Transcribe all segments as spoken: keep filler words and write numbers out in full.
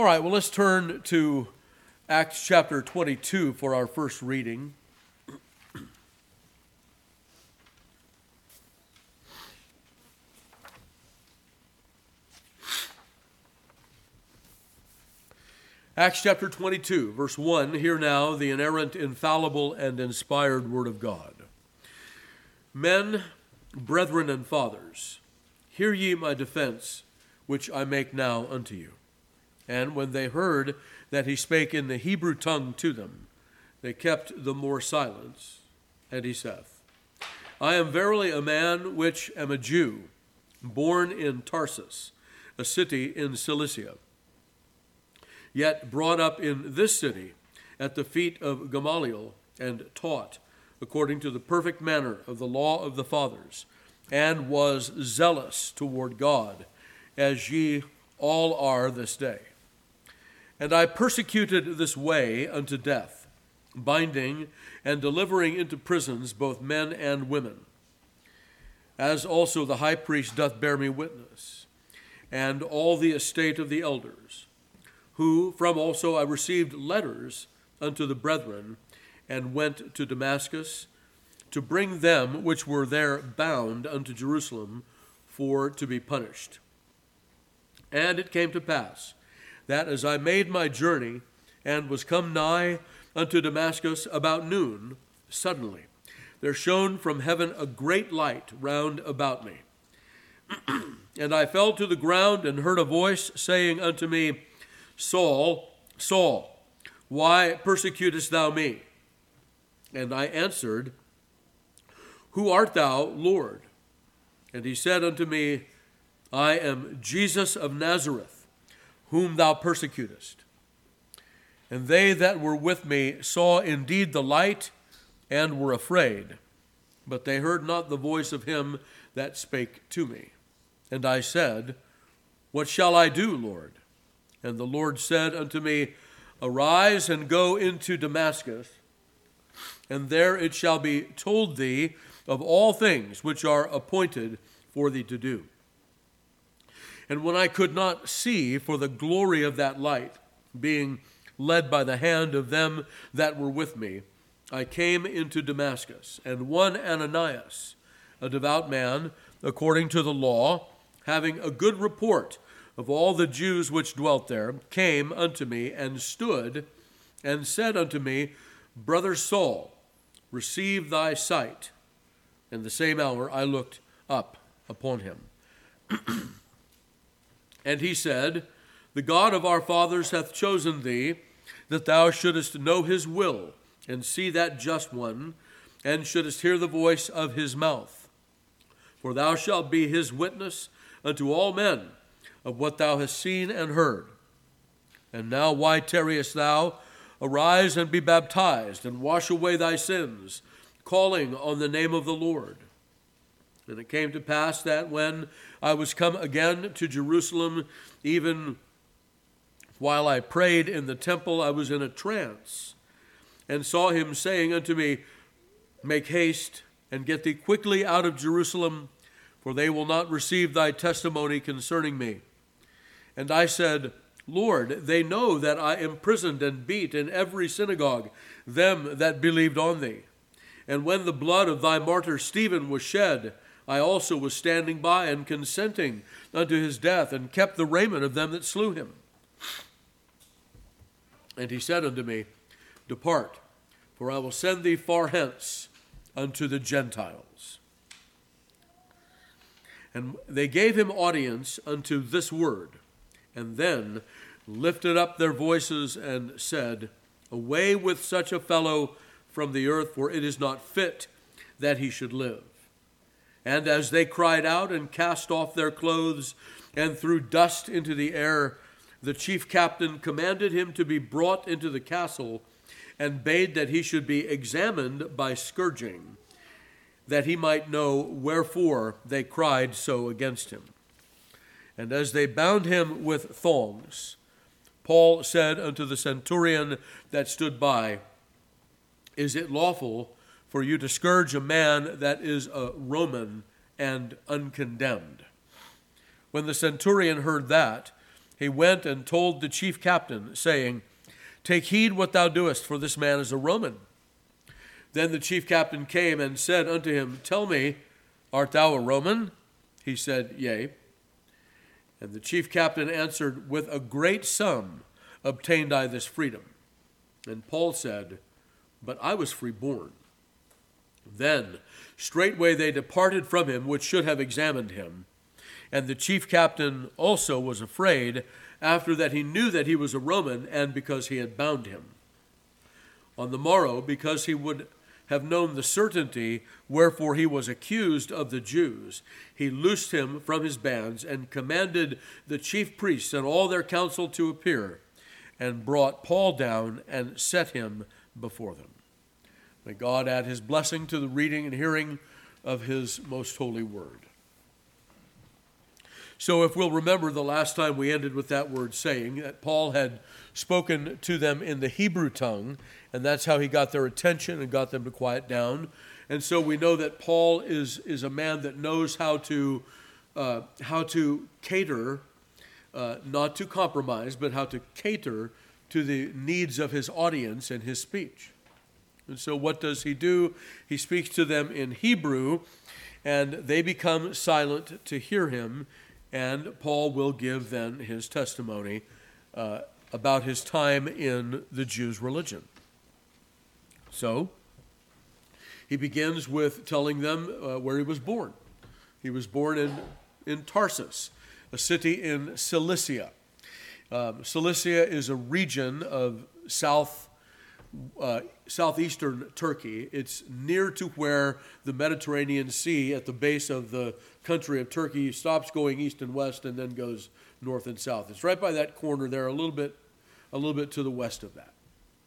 All right, well, let's turn to Acts chapter twenty-two for our first reading. Acts chapter twenty-two, verse one, hear now the inerrant, infallible, and inspired word of God. Men, brethren, and fathers, hear ye my defense, which I make now unto you. And when they heard that he spake in the Hebrew tongue to them, they kept the more silence. And he saith, I am verily a man which am a Jew, born in Tarsus, a city in Cilicia, yet brought up in this city at the feet of Gamaliel, and taught according to the perfect manner of the law of the fathers, and was zealous toward God, as ye all are this day. And I persecuted this way unto death, binding and delivering into prisons both men and women, as also the high priest doth bear me witness, and all the estate of the elders, who from also I received letters unto the brethren, and went to Damascus, to bring them which were there bound unto Jerusalem, for to be punished. And it came to pass, that as I made my journey, and was come nigh unto Damascus about noon, suddenly there shone from heaven a great light round about me. And I fell to the ground, and heard a voice saying unto me, Saul, Saul, why persecutest thou me? And I answered, Who art thou, Lord? And he said unto me, I am Jesus of Nazareth, whom thou persecutest. And they that were with me saw indeed the light, and were afraid, but they heard not the voice of him that spake to me. And I said, What shall I do, Lord? And the Lord said unto me, Arise and go into Damascus, and there it shall be told thee of all things which are appointed for thee to do. And when I could not see for the glory of that light, being led by the hand of them that were with me, I came into Damascus, and one Ananias, a devout man, according to the law, having a good report of all the Jews which dwelt there, came unto me, and stood, and said unto me, Brother Saul, receive thy sight. And the same hour I looked up upon him. And he said, The God of our fathers hath chosen thee, that thou shouldest know his will, and see that just one, and shouldest hear the voice of his mouth. For thou shalt be his witness unto all men of what thou hast seen and heard. And now why tarriest thou? Arise and be baptized, and wash away thy sins, calling on the name of the Lord. And it came to pass that when I was come again to Jerusalem, even while I prayed in the temple, I was in a trance, and saw him saying unto me, Make haste, and get thee quickly out of Jerusalem, for they will not receive thy testimony concerning me. And I said, Lord, they know that I imprisoned and beat in every synagogue them that believed on thee. And when the blood of thy martyr Stephen was shed, I also was standing by and consenting unto his death, and kept the raiment of them that slew him. And he said unto me, Depart, for I will send thee far hence unto the Gentiles. And they gave him audience unto this word, and then lifted up their voices and said, Away with such a fellow from the earth, for it is not fit that he should live. And as they cried out and cast off their clothes and threw dust into the air, the chief captain commanded him to be brought into the castle, and bade that he should be examined by scourging, that he might know wherefore they cried so against him. And as they bound him with thongs, Paul said unto the centurion that stood by, Is it lawful for you to scourge a man that is a Roman and uncondemned? When the centurion heard that, he went and told the chief captain, saying, Take heed what thou doest, for this man is a Roman. Then the chief captain came and said unto him, Tell me, art thou a Roman? He said, Yea. And the chief captain answered, With a great sum obtained I this freedom. And Paul said, But I was freeborn. Then straightway they departed from him, which should have examined him. And the chief captain also was afraid, after that he knew that he was a Roman, and because he had bound him. On the morrow, because he would have known the certainty wherefore he was accused of the Jews, he loosed him from his bands, and commanded the chief priests and all their council to appear, and brought Paul down and set him before them. May God add his blessing to the reading and hearing of his most holy word. So if we'll remember, the last time we ended with that word saying that Paul had spoken to them in the Hebrew tongue, and that's how he got their attention and got them to quiet down. And so we know that Paul is, is a man that knows how to, uh, how to cater, uh, not to compromise, but how to cater to the needs of his audience and his speech. And so what does he do? He speaks to them in Hebrew, and they become silent to hear him. And Paul will give then his testimony uh, about his time in the Jews' religion. So, he begins with telling them uh, where he was born. He was born in, in Tarsus, a city in Cilicia. Um, Cilicia is a region of south Uh, southeastern Turkey. It's near to where the Mediterranean Sea at the base of the country of Turkey stops going east and west and then goes north and south. It's right by that corner there, a little bit, a little bit to the west of that.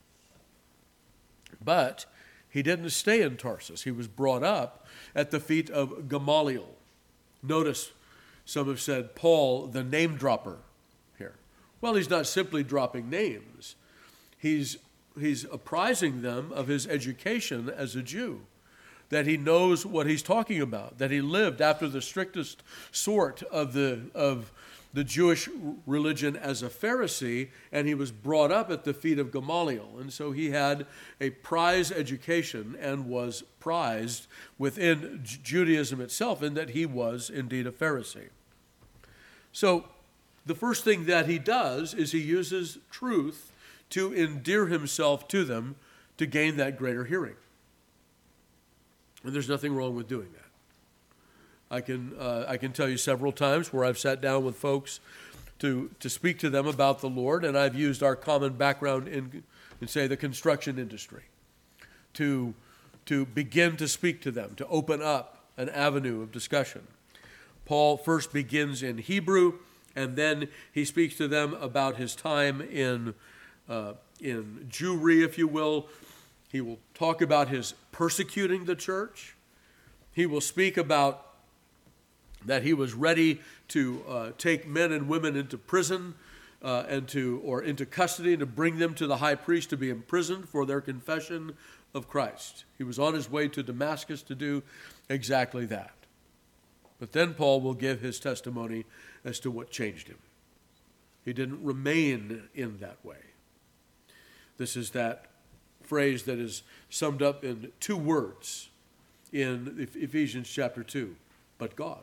But he didn't stay in Tarsus. He was brought up at the feet of Gamaliel. Notice some have said Paul, the name dropper here. Well, he's not simply dropping names. He's He's apprising them of his education as a Jew, that he knows what he's talking about, that he lived after the strictest sort of the of the Jewish religion as a Pharisee, and he was brought up at the feet of Gamaliel. And so he had a prize education and was prized within Judaism itself in that he was indeed a Pharisee. So the first thing that he does is he uses truth to endear himself to them to gain that greater hearing. And there's nothing wrong with doing that. I can uh, I can tell you several times where I've sat down with folks to, to speak to them about the Lord, and I've used our common background in, in say, the construction industry to, to begin to speak to them, to open up an avenue of discussion. Paul first begins in Hebrew, and then he speaks to them about his time in Uh, in Jewry, if you will. He will talk about his persecuting the church. He will speak about that he was ready to uh, take men and women into prison uh, and to or into custody and to bring them to the high priest to be imprisoned for their confession of Christ. He was on his way to Damascus to do exactly that. But then Paul will give his testimony as to what changed him. He didn't remain in that way. This is that phrase that is summed up in two words in Ephesians chapter two, but God.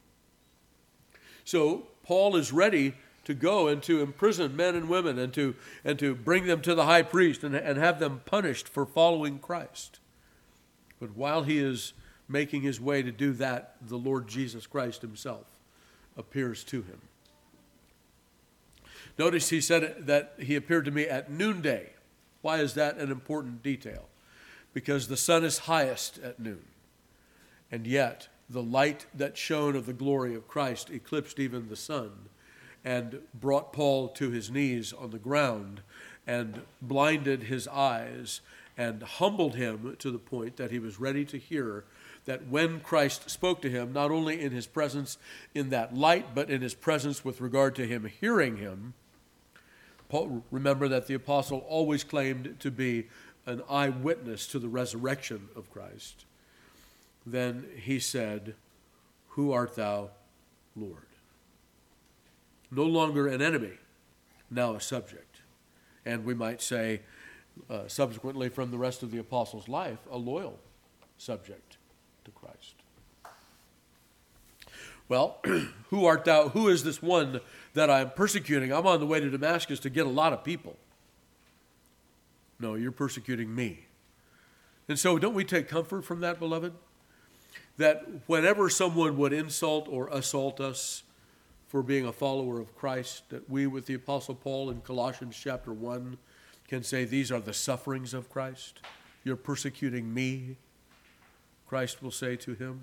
So Paul is ready to go and to imprison men and women and to and to bring them to the high priest and, and have them punished for following Christ. But while he is making his way to do that, the Lord Jesus Christ himself appears to him. Notice he said that he appeared to me at noonday. Why is that an important detail? Because the sun is highest at noon. And yet, the light that shone of the glory of Christ eclipsed even the sun and brought Paul to his knees on the ground and blinded his eyes and humbled him to the point that he was ready to hear that when Christ spoke to him, not only in his presence in that light, but in his presence with regard to him hearing him. Paul, remember that the apostle always claimed to be an eyewitness to the resurrection of Christ. Then he said, "Who art thou, Lord?" No longer an enemy, now a subject. And we might say, uh, subsequently from the rest of the apostles' life, a loyal subject to Christ. Well, who art thou? Who is this one that I am persecuting? I'm on the way to Damascus to get a lot of people. No, you're persecuting me. And so don't we take comfort from that, beloved? That whenever someone would insult or assault us for being a follower of Christ, that we, with the Apostle Paul in Colossians chapter one, can say, these are the sufferings of Christ. You're persecuting me, Christ will say to him.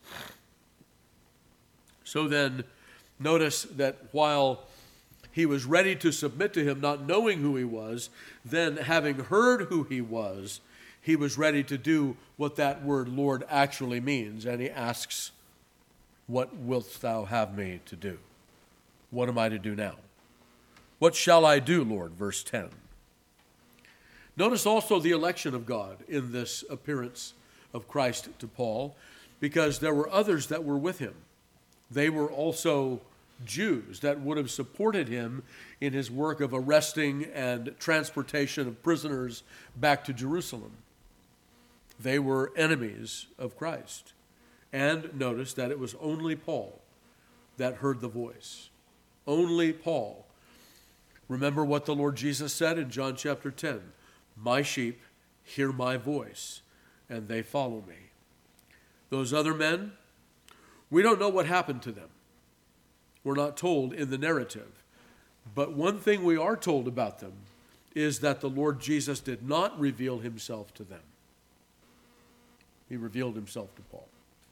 So then, notice that while he was ready to submit to him, not knowing who he was, then having heard who he was, he was ready to do what that word Lord actually means. And he asks, what wilt thou have me to do? What am I to do now? What shall I do, Lord? Verse ten. Notice also the election of God in this appearance of Christ to Paul, because there were others that were with him. They were also Jews that would have supported him in his work of arresting and transportation of prisoners back to Jerusalem. They were enemies of Christ. And notice that it was only Paul that heard the voice. Only Paul. Remember what the Lord Jesus said in John chapter ten. My sheep hear my voice, and they follow me. Those other men, we don't know what happened to them. We're not told in the narrative. But one thing we are told about them is that the Lord Jesus did not reveal himself to them. He revealed himself to Paul.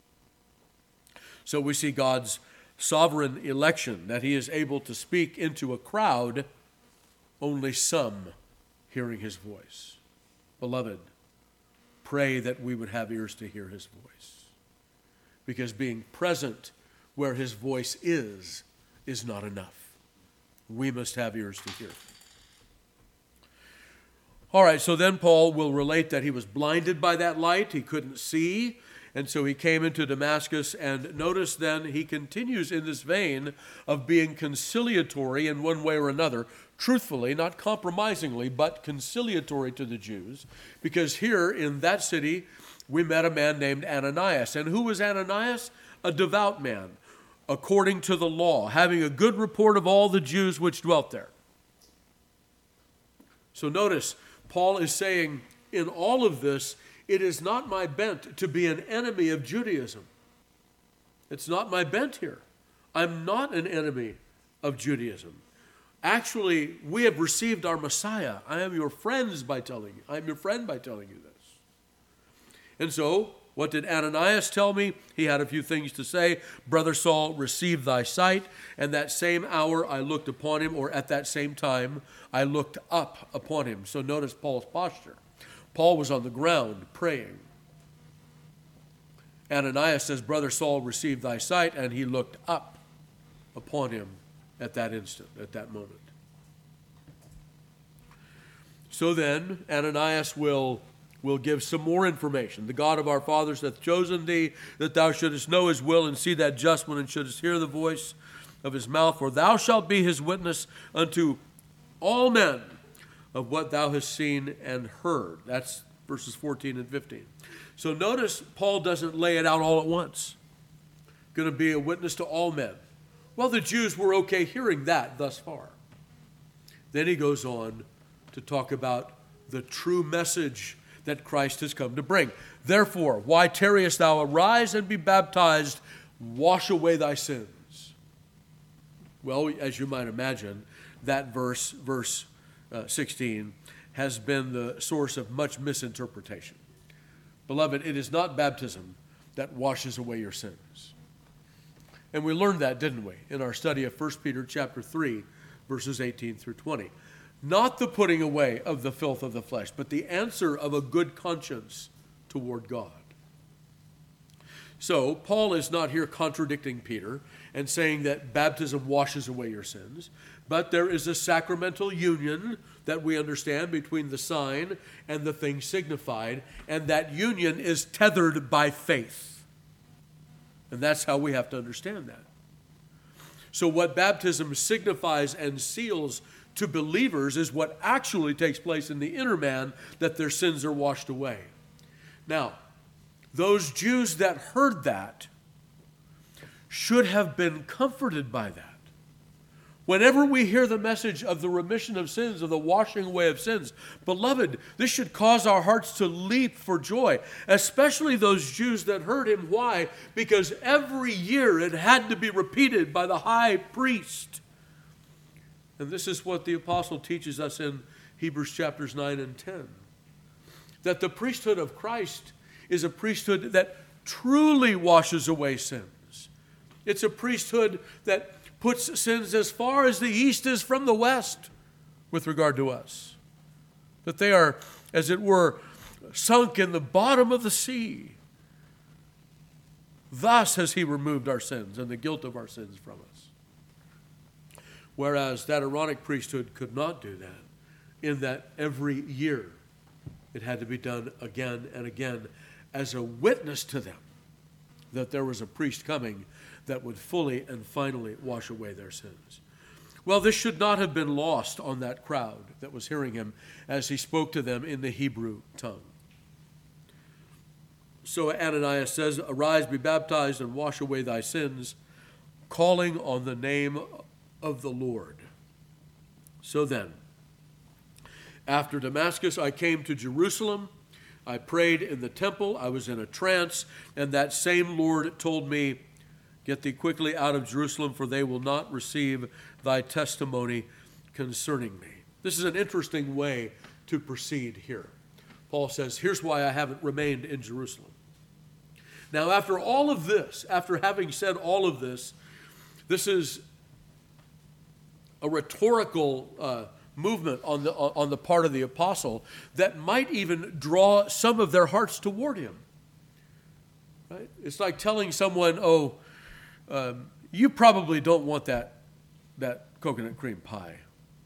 So we see God's sovereign election, that he is able to speak into a crowd, only some hearing his voice. Beloved, pray that we would have ears to hear his voice. Because being present where his voice is, is not enough. We must have ears to hear. All right, so then Paul will relate that he was blinded by that light. He couldn't see, and so he came into Damascus. And notice then he continues in this vein of being conciliatory in one way or another, truthfully, not compromisingly, but conciliatory to the Jews. Because here in that city, we met a man named Ananias. And who was Ananias? A devout man, according to the law, having a good report of all the Jews which dwelt there. So notice, Paul is saying, in all of this, it is not my bent to be an enemy of Judaism. It's not my bent here. I'm not an enemy of Judaism. Actually, we have received our Messiah. I am your friends by telling you. I am your friend by telling you this. And so, what did Ananias tell me? He had a few things to say. Brother Saul, receive thy sight. And that same hour I looked upon him, or at that same time, I looked up upon him. So notice Paul's posture. Paul was on the ground praying. Ananias says, Brother Saul, receive thy sight. And he looked up upon him at that instant, at that moment. So then, Ananias will will give some more information. The God of our fathers hath chosen thee, that thou shouldest know his will and see that just one, and shouldest hear the voice of his mouth. For thou shalt be his witness unto all men of what thou hast seen and heard. That's verses fourteen and fifteen. So notice Paul doesn't lay it out all at once. Going to be a witness to all men. Well, the Jews were okay hearing that thus far. Then he goes on to talk about the true message that Christ has come to bring. Therefore, why tarriest thou? Arise and be baptized, wash away thy sins. Well, as you might imagine, that verse, verse uh, sixteen, has been the source of much misinterpretation. Beloved, it is not baptism that washes away your sins. And we learned that, didn't we, in our study of First Peter chapter three, verses eighteen through twenty. Not the putting away of the filth of the flesh, but the answer of a good conscience toward God. So, Paul is not here contradicting Peter and saying that baptism washes away your sins, but there is a sacramental union that we understand between the sign and the thing signified, and that union is tethered by faith. And that's how we have to understand that. So what baptism signifies and seals to believers is what actually takes place in the inner man, that their sins are washed away. Now, those Jews that heard that should have been comforted by that. Whenever we hear the message of the remission of sins, of the washing away of sins, beloved, this should cause our hearts to leap for joy, especially those Jews that heard him. Why? Because every year it had to be repeated by the high priest. And this is what the apostle teaches us in Hebrews chapters nine and ten. That the priesthood of Christ is a priesthood that truly washes away sins. It's a priesthood that puts sins as far as the east is from the west with regard to us. That they are, as it were, sunk in the bottom of the sea. Thus has he removed our sins and the guilt of our sins from us. Whereas that Aaronic priesthood could not do that, in that every year it had to be done again and again as a witness to them that there was a priest coming that would fully and finally wash away their sins. Well, this should not have been lost on that crowd that was hearing him as he spoke to them in the Hebrew tongue. So Ananias says, "Arise, be baptized, and wash away thy sins, calling on the name of the Lord." So then, after Damascus, I came to Jerusalem. I prayed in the temple. I was in a trance, and that same Lord told me, "Get thee quickly out of Jerusalem, for they will not receive thy testimony concerning me." This is an interesting way to proceed here. Paul says, here's why I haven't remained in Jerusalem. Now, after all of this, after having said all of this, this is a rhetorical uh, movement on the, on the part of the apostle that might even draw some of their hearts toward him. Right? It's like telling someone, oh, Um, you probably don't want that, that coconut cream pie.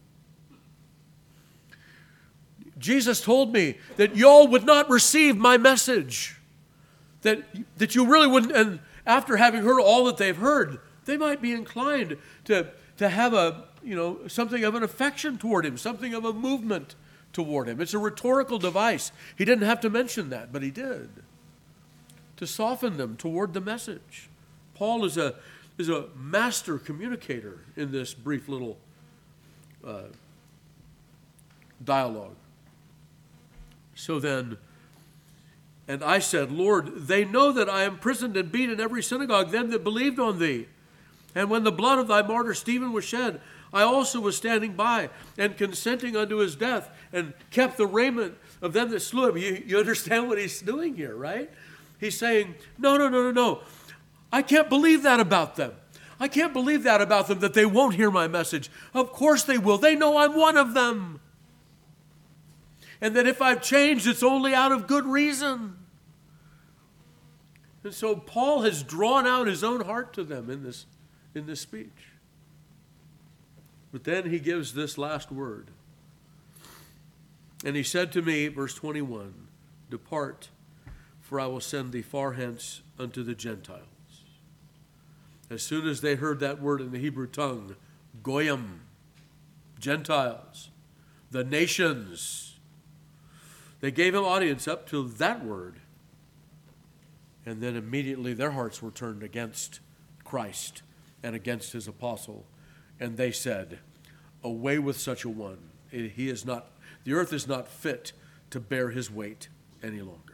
Jesus told me that y'all would not receive my message. That, that you really wouldn't, and after having heard all that they've heard, they might be inclined to, to have a, you know, something of an affection toward him, something of a movement toward him. It's a rhetorical device. He didn't have to mention that, but he did. To soften them toward the message. Paul is a, is a master communicator in this brief little uh, dialogue. So then, and I said, "Lord, they know that I am imprisoned and beat in every synagogue, them that believed on thee. And when the blood of thy martyr Stephen was shed, I also was standing by and consenting unto his death, and kept the raiment of them that slew him." You, you understand what he's doing here, right? He's saying, no, no, no, no, no. I can't believe that about them. I can't believe that about them, that they won't hear my message. Of course they will. They know I'm one of them. And that if I've changed, it's only out of good reason. And so Paul has drawn out his own heart to them in this, in this speech. But then he gives this last word. "And he said to me," verse twenty-one, "Depart, for I will send thee far hence unto the Gentiles." As soon as they heard that word in the Hebrew tongue, Goyim, Gentiles, the nations, they gave him audience up to that word. And then immediately their hearts were turned against Christ and against his apostle. And they said, "Away with such a one. He is not, the earth is not fit to bear his weight any longer."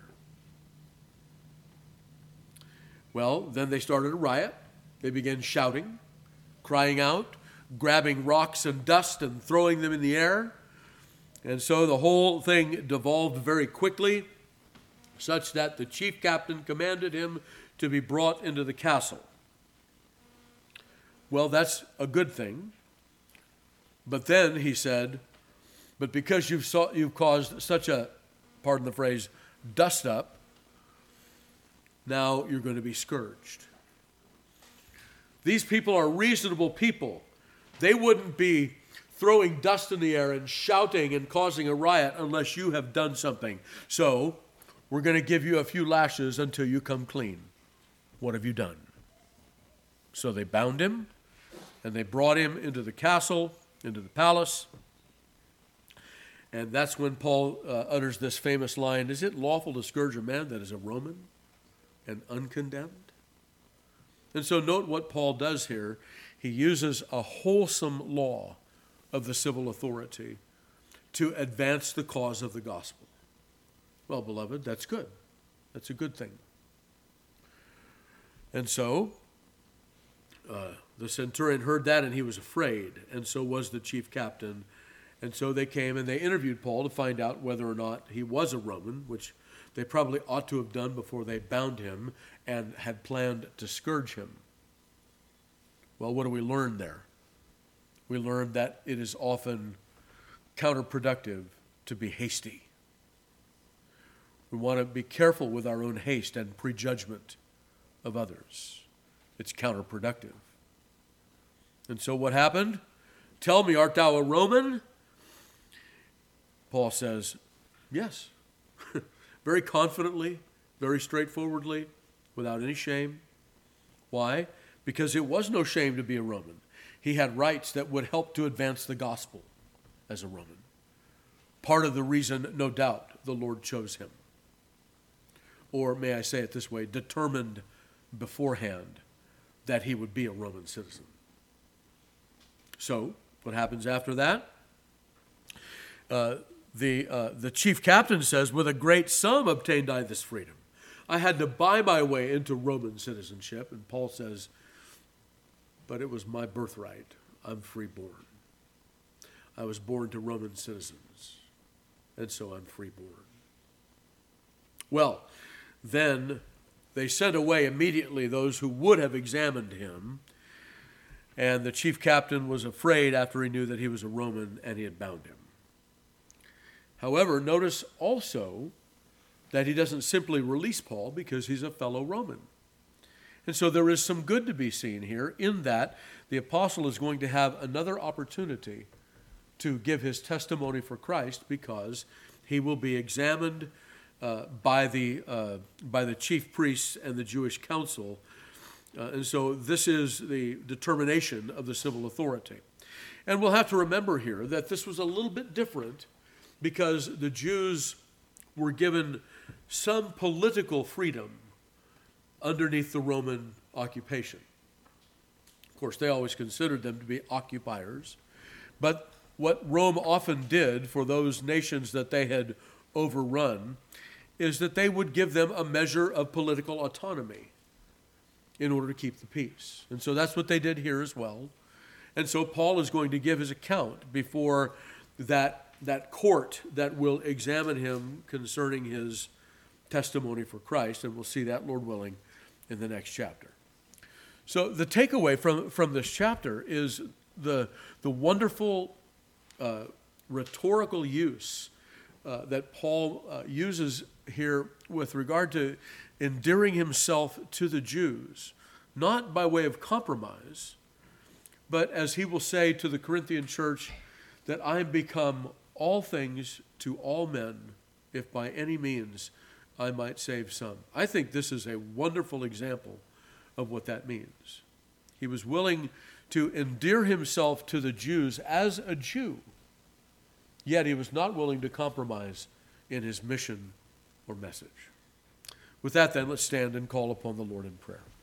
Well, then they started a riot. They began shouting, crying out, grabbing rocks and dust and throwing them in the air. And so the whole thing devolved very quickly, such that the chief captain commanded him to be brought into the castle. Well, that's a good thing. But then he said, "But because you've, saw, you've caused such a, pardon the phrase, dust up, now you're going to be scourged." These people are reasonable people. They wouldn't be throwing dust in the air and shouting and causing a riot unless you have done something. So, we're going to give you a few lashes until you come clean. What have you done? So they bound him And they brought him into the castle, into the palace. And that's when Paul uh, utters this famous line, "Is it lawful to scourge a man that is a Roman and uncondemned?" And so note what Paul does here. He uses a wholesome law of the civil authority to advance the cause of the gospel. Well, beloved, that's good. That's a good thing. And so uh, the centurion heard that, and he was afraid, and so was the chief captain. And so they came and they interviewed Paul to find out whether or not he was a Roman, which they probably ought to have done before they bound him and had planned to scourge him. Well, what do we learn there? We learned that it is often counterproductive to be hasty. We want to be careful with our own haste and prejudgment of others. It's counterproductive. And so what happened? "Tell me, art thou a Roman?" Paul says, yes. Very confidently, very straightforwardly, without any shame. Why? Because it was no shame to be a Roman. He had rights that would help to advance the gospel as a Roman. Part of the reason, no doubt, the Lord chose him. Or may I say it this way, determined beforehand that he would be a Roman citizen. So, what happens after that? Uh, the, uh, the chief captain says, "With a great sum obtained I this freedom." I had to buy my way into Roman citizenship. And Paul says, but it was my birthright. I'm freeborn. I was born to Roman citizens, and so I'm freeborn. Well, then they sent away immediately those who would have examined him, and the chief captain was afraid after he knew that he was a Roman and he had bound him. However, notice also that he doesn't simply release Paul because he's a fellow Roman. And so there is some good to be seen here in that the apostle is going to have another opportunity to give his testimony for Christ because he will be examined uh, by the uh, by the chief priests and the Jewish council. Uh, and so this is the determination of the civil authority. And we'll have to remember here that this was a little bit different because the Jews were given some political freedom underneath the Roman occupation. Of course, they always considered them to be occupiers. But what Rome often did for those nations that they had overrun is that they would give them a measure of political autonomy in order to keep the peace. And so that's what they did here as well. And so Paul is going to give his account before that, that court that will examine him concerning his testimony for Christ, and we'll see that, Lord willing, in the next chapter. So the takeaway from, from this chapter is the, the wonderful uh, rhetorical use uh, that Paul uh, uses here with regard to endearing himself to the Jews, not by way of compromise, but as he will say to the Corinthian church, that I am become all things to all men, if by any means I might save some. I think this is a wonderful example of what that means. He was willing to endear himself to the Jews as a Jew, yet he was not willing to compromise in his mission or message. With that then, let's stand and call upon the Lord in prayer.